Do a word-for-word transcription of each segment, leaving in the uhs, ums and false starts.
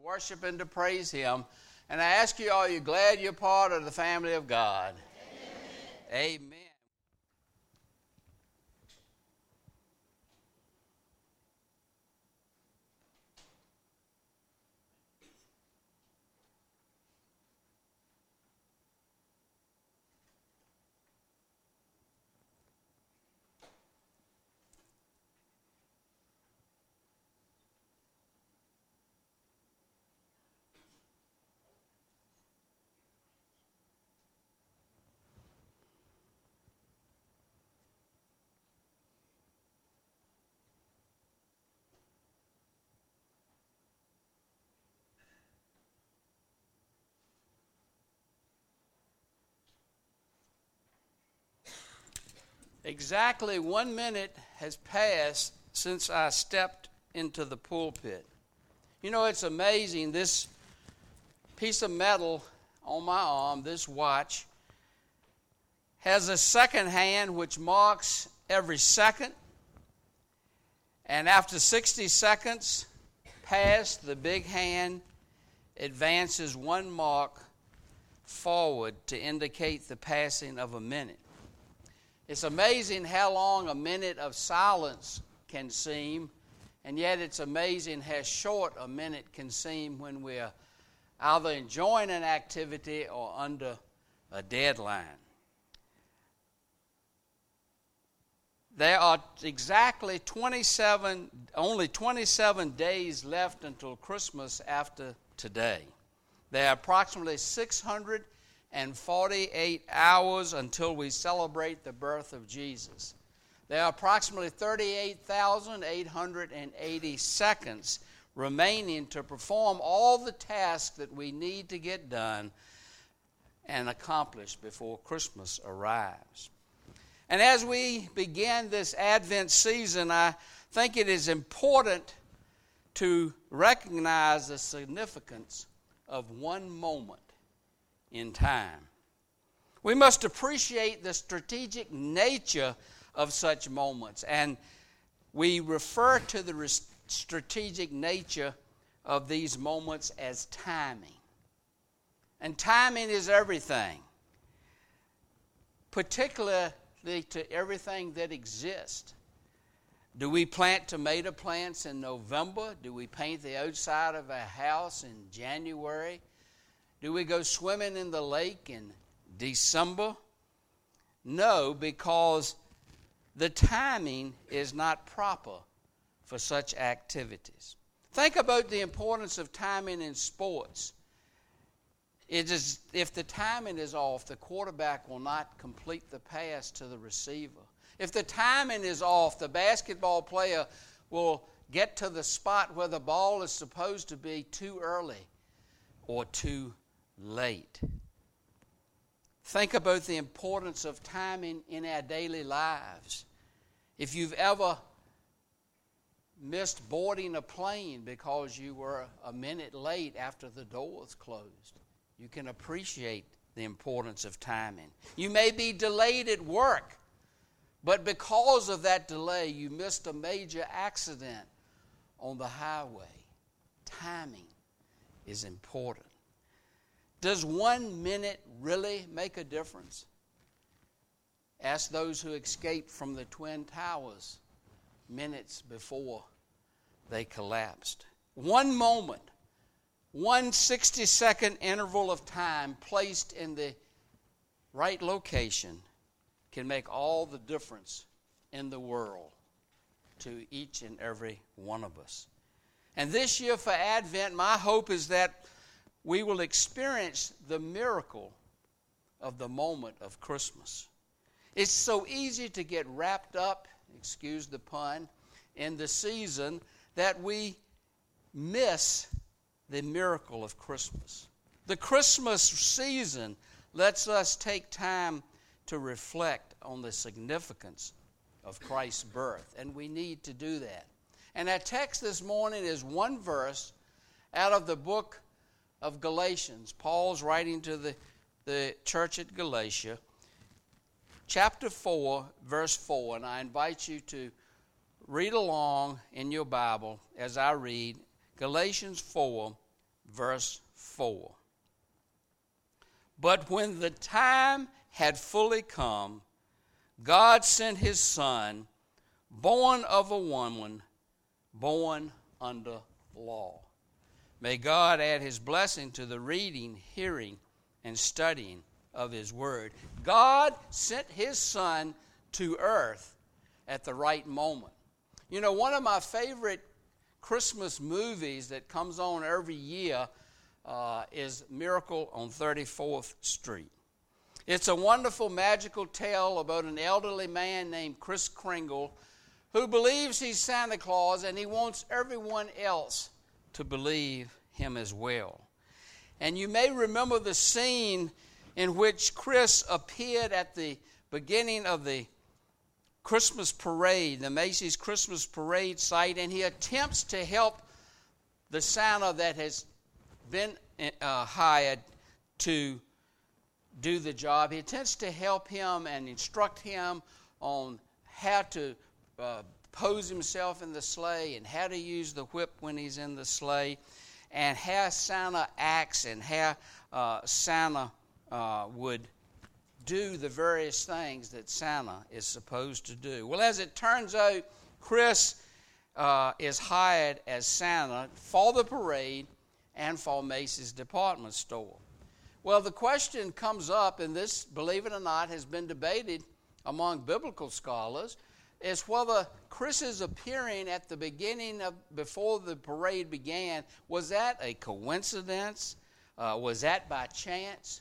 worship and to praise Him. And I ask you, are you glad you're part of the family of God? Amen. Amen. Exactly one minute has passed since I stepped into the pulpit. You know, it's amazing. This piece of metal on my arm, this watch, has a second hand which marks every second. And after sixty seconds past, the big hand advances one mark forward to indicate the passing of a minute. It's amazing how long a minute of silence can seem, and yet it's amazing how short a minute can seem when we're either enjoying an activity or under a deadline. There are exactly twenty-seven, only twenty-seven days left until Christmas after today. There are approximately six hundred forty-eight hours until we celebrate the birth of Jesus. There are approximately thirty-eight thousand eight hundred eighty seconds remaining to perform all the tasks that we need to get done and accomplished before Christmas arrives. And as we begin this Advent season, I think it is important to recognize the significance of one moment in time. We must appreciate the strategic nature of such moments, and we refer to the strategic nature of these moments as timing. And timing is everything, particularly to everything that exists. Do we plant tomato plants in November? Do we paint the outside of a house in January? Do we go swimming in the lake in December? No, because the timing is not proper for such activities. Think about the importance of timing in sports. It is, if the timing is off, the quarterback will not complete the pass to the receiver. If the timing is off, the basketball player will get to the spot where the ball is supposed to be too early or too late. Think about the importance of timing in our daily lives. If you've ever missed boarding a plane because you were a minute late after the doors closed, you can appreciate the importance of timing. You may be delayed at work, but because of that delay, you missed a major accident on the highway. Timing is important. Does one minute really make a difference? Ask those who escaped from the Twin Towers minutes before they collapsed. One moment, one sixty-second interval of time placed in the right location can make all the difference in the world to each and every one of us. And this year for Advent, my hope is that we will experience the miracle of the moment of Christmas. It's so easy to get wrapped up, excuse the pun, in the season that we miss the miracle of Christmas. The Christmas season lets us take time to reflect on the significance of Christ's birth, and we need to do that. And our text this morning is one verse out of the book of Galatians. Paul's writing to the, the church at Galatia, chapter four, verse four, and I invite you to read along in your Bible as I read Galatians four, verse four. But when the time had fully come, God sent his Son, born of a woman, born under law. May God add his blessing to the reading, hearing, and studying of his word. God sent his Son to earth at the right moment. You know, one of my favorite Christmas movies that comes on every year uh, is Miracle on thirty-fourth Street. It's a wonderful, magical tale about an elderly man named Kris Kringle who believes he's Santa Claus, and he wants everyone else to believe him as well. And you may remember the scene in which Kris appeared at the beginning of the Christmas parade, the Macy's Christmas parade site, and he attempts to help the Santa that has been uh, hired to do the job. He attempts to help him and instruct him on how to uh, pose himself in the sleigh and how to use the whip when he's in the sleigh, and how Santa acts and how uh, Santa uh, would do the various things that Santa is supposed to do. Well, as it turns out, Kris uh, is hired as Santa for the parade and for Macy's department store. Well, the question comes up, and this, believe it or not, has been debated among biblical scholars, is whether Kris's appearing at the beginning of, before the parade began, was that a coincidence? Uh, was that by chance?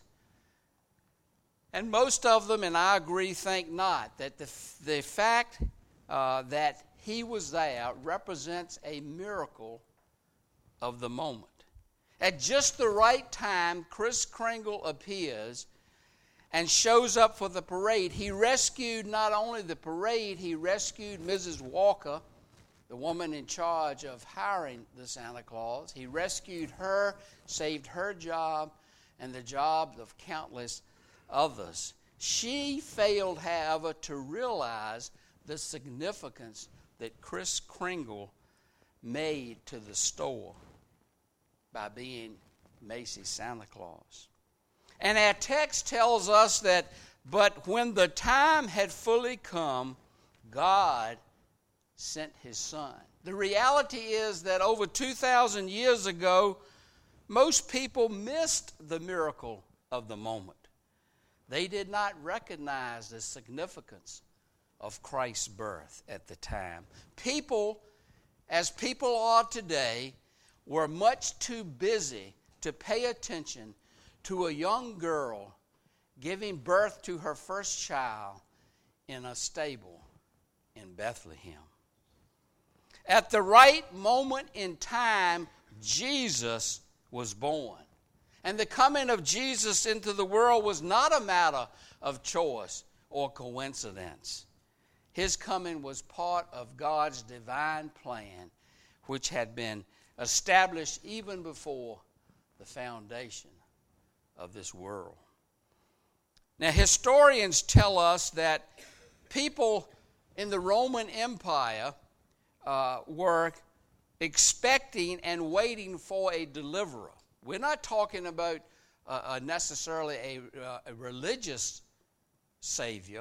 And most of them, and I agree, think not, that the, the fact uh, that he was there represents a miracle of the moment. At just the right time, Kris Kringle appears and shows up for the parade. He rescued not only the parade, he rescued Missus Walker, the woman in charge of hiring the Santa Claus. He rescued her, saved her job, and the jobs of countless others. She failed, however, to realize the significance that Kris Kringle made to the store by being Macy's Santa Claus. And our text tells us that, but when the time had fully come, God sent his Son. The reality is that over two thousand years ago, most people missed the miracle of the moment. They did not recognize the significance of Christ's birth at the time. People, as people are today, were much too busy to pay attention to a young girl giving birth to her first child in a stable in Bethlehem. At the right moment in time, Jesus was born. And the coming of Jesus into the world was not a matter of choice or coincidence. His coming was part of God's divine plan, which had been established even before the foundation of this world. Now, historians tell us that people in the Roman Empire uh, were expecting and waiting for a deliverer. We're not talking about uh, uh, necessarily a, uh, a religious Savior,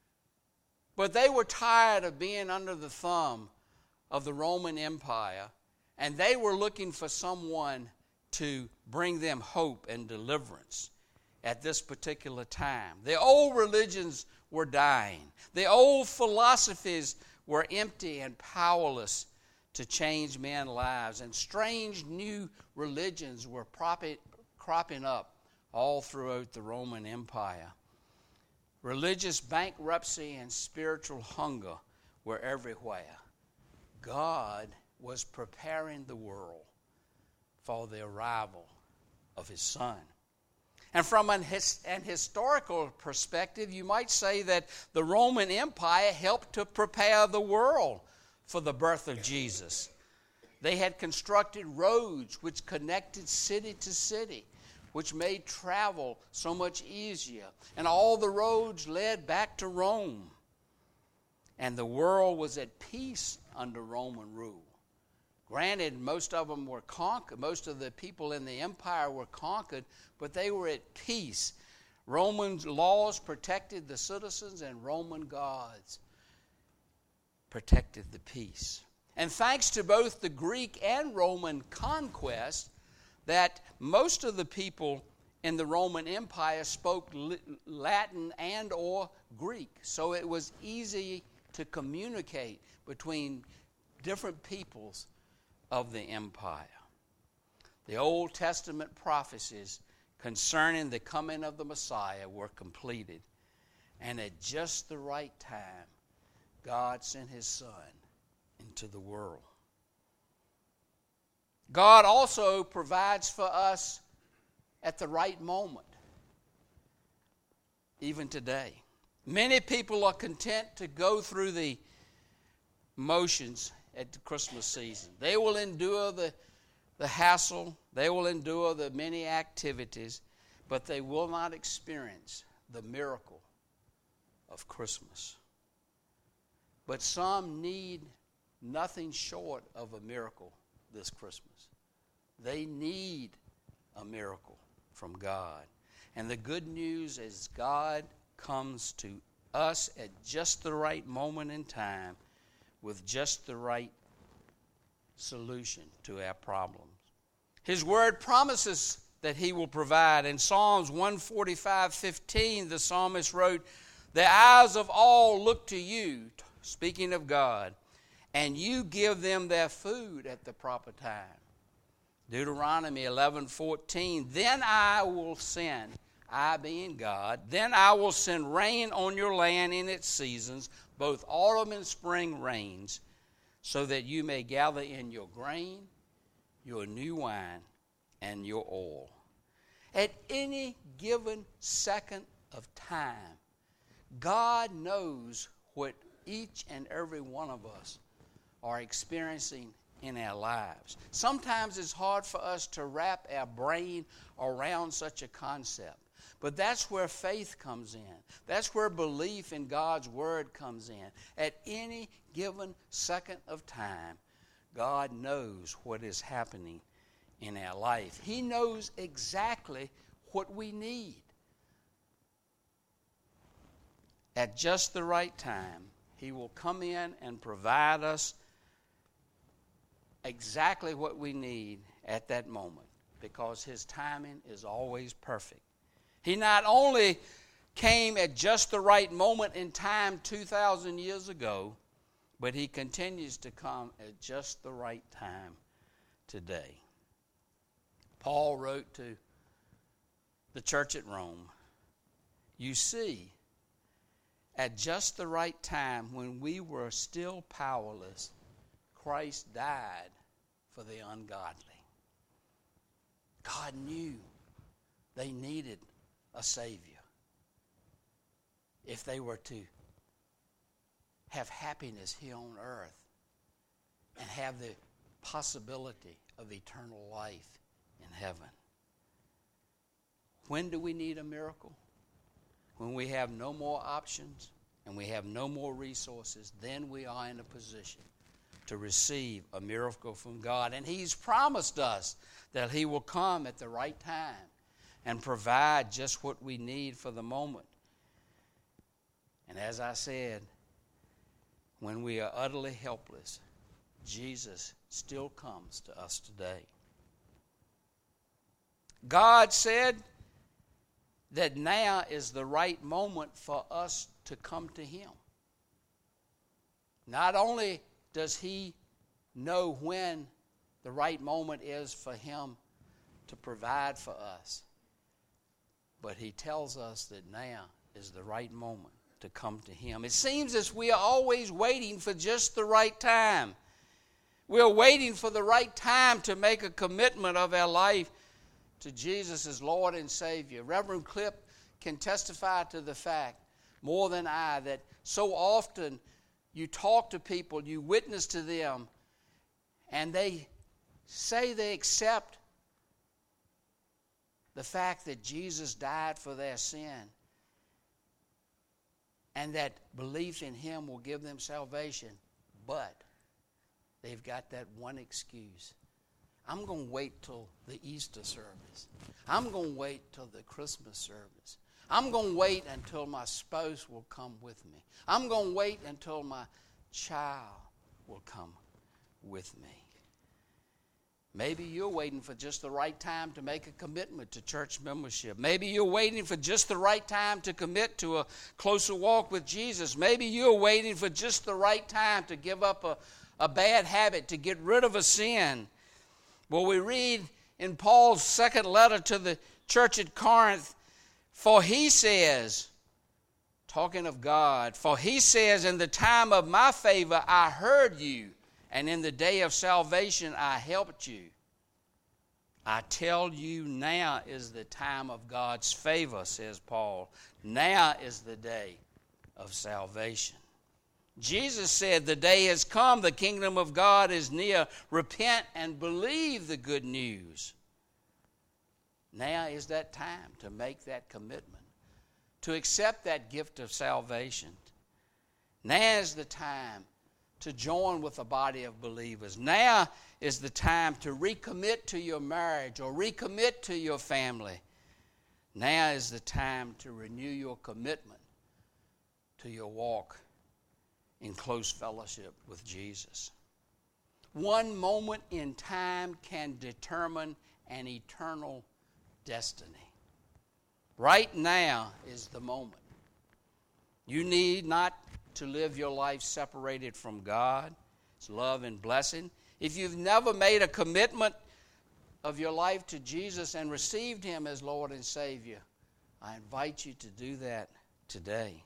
but they were tired of being under the thumb of the Roman Empire, and they were looking for someone to bring them hope and deliverance at this particular time. The old religions were dying. The old philosophies were empty and powerless to change men's lives, and strange new religions were propping, cropping up all throughout the Roman Empire. Religious bankruptcy and spiritual hunger were everywhere. God was preparing the world for the arrival of his Son. And from an, his, an historical perspective, you might say that the Roman Empire helped to prepare the world for the birth of Jesus. They had constructed roads which connected city to city, which made travel so much easier. And all the roads led back to Rome. And the world was at peace under Roman rule. Granted, most of them were conquered. Most of the people in the empire were conquered, but they were at peace. Roman laws protected the citizens, and Roman gods protected the peace. And thanks to both the Greek and Roman conquest, that most of the people in the Roman Empire spoke Latin and or Greek. So it was easy to communicate between different peoples of the empire. The Old Testament prophecies concerning the coming of the Messiah were completed. And at just the right time, God sent His Son into the world. God also provides for us at the right moment, even today. Many people are content to go through the motions at the Christmas season. They will endure the, the hassle, they will endure the many activities, but they will not experience the miracle of Christmas. But some need nothing short of a miracle this Christmas. They need a miracle from God. And the good news is God comes to us at just the right moment in time with just the right solution to our problems. His word promises that He will provide. In Psalms one forty-five fifteen, the psalmist wrote, "The eyes of all look to you," speaking of God, "and you give them their food at the proper time." Deuteronomy eleven fourteen, "Then I will send," I being God, "then I will send rain on your land in its seasons, both autumn and spring rains, so that you may gather in your grain, your new wine, and your oil." At any given second of time, God knows what each and every one of us are experiencing in our lives. Sometimes it's hard for us to wrap our brain around such a concept. But that's where faith comes in. That's where belief in God's Word comes in. At any given second of time, God knows what is happening in our life. He knows exactly what we need. At just the right time, He will come in and provide us exactly what we need at that moment, because His timing is always perfect. He not only came at just the right moment in time two thousand years ago, but He continues to come at just the right time today. Paul wrote to the church at Rome, "You see, at just the right time, when we were still powerless, Christ died for the ungodly." God knew they needed a Savior if they were to have happiness here on earth and have the possibility of eternal life in heaven. When do we need a miracle? When we have no more options and we have no more resources, then we are in a position to receive a miracle from God. And He's promised us that He will come at the right time and provide just what we need for the moment. And as I said, when we are utterly helpless, Jesus still comes to us today. God said that now is the right moment for us to come to Him. Not only does He know when the right moment is for Him to provide for us, but He tells us that now is the right moment to come to Him. It seems as we are always waiting for just the right time. We are waiting for the right time to make a commitment of our life to Jesus as Lord and Savior. Reverend Clip can testify to the fact, more than I, that so often you talk to people, you witness to them, and they say they accept the fact that Jesus died for their sin and that belief in Him will give them salvation. But they've got that one excuse. I'm going to wait till the Easter service. I'm going to wait till the Christmas service. I'm going to wait until my spouse will come with me. I'm going to wait until my child will come with me. Maybe you're waiting for just the right time to make a commitment to church membership. Maybe you're waiting for just the right time to commit to a closer walk with Jesus. Maybe you're waiting for just the right time to give up a, a bad habit, to get rid of a sin. Well, we read in Paul's second letter to the church at Corinth, for he says, talking of God, for he says, in the time of my favor I heard you, and in the day of salvation I helped you. I tell you, now is the time of God's favor, says Paul. Now is the day of salvation. Jesus said, the day has come, the kingdom of God is near. Repent and believe the good news. Now is that time to make that commitment, to accept that gift of salvation. Now is the time to join with a body of believers. Now is the time to recommit to your marriage or recommit to your family. Now is the time to renew your commitment to your walk in close fellowship with Jesus. One moment in time can determine an eternal destiny. Right now is the moment. You need not to live your life separated from God, His love and blessing. If you've never made a commitment of your life to Jesus and received Him as Lord and Savior, I invite you to do that today.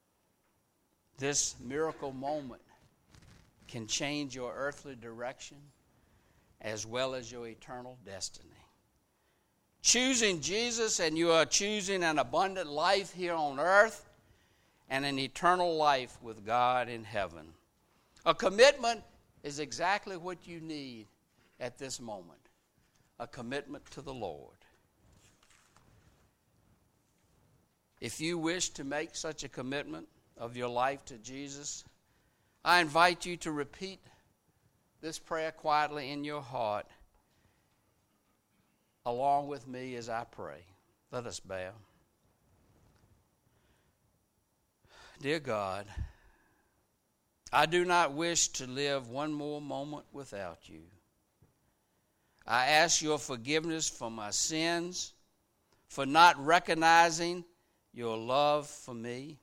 This miracle moment can change your earthly direction as well as your eternal destiny. Choosing Jesus, and you are choosing an abundant life here on earth and an eternal life with God in heaven. A commitment is exactly what you need at this moment. A commitment to the Lord. If you wish to make such a commitment of your life to Jesus, I invite you to repeat this prayer quietly in your heart along with me as I pray. Let us bow. Dear God, I do not wish to live one more moment without you. I ask your forgiveness for my sins, for not recognizing your love for me.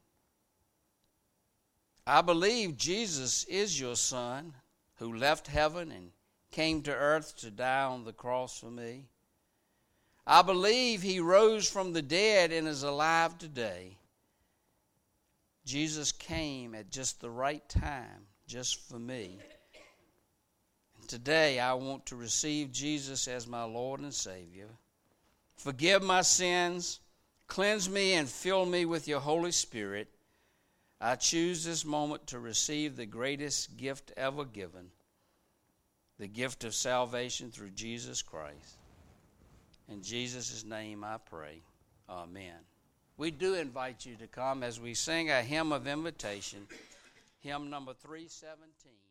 I believe Jesus is your Son who left heaven and came to earth to die on the cross for me. I believe he rose from the dead and is alive today. Jesus came at just the right time, just for me. And today I want to receive Jesus as my Lord and Savior. Forgive my sins, cleanse me and fill me with your Holy Spirit. I choose this moment to receive the greatest gift ever given, the gift of salvation through Jesus Christ. In Jesus' name I pray. Amen. We do invite you to come as we sing a hymn of invitation, hymn number three seventeen.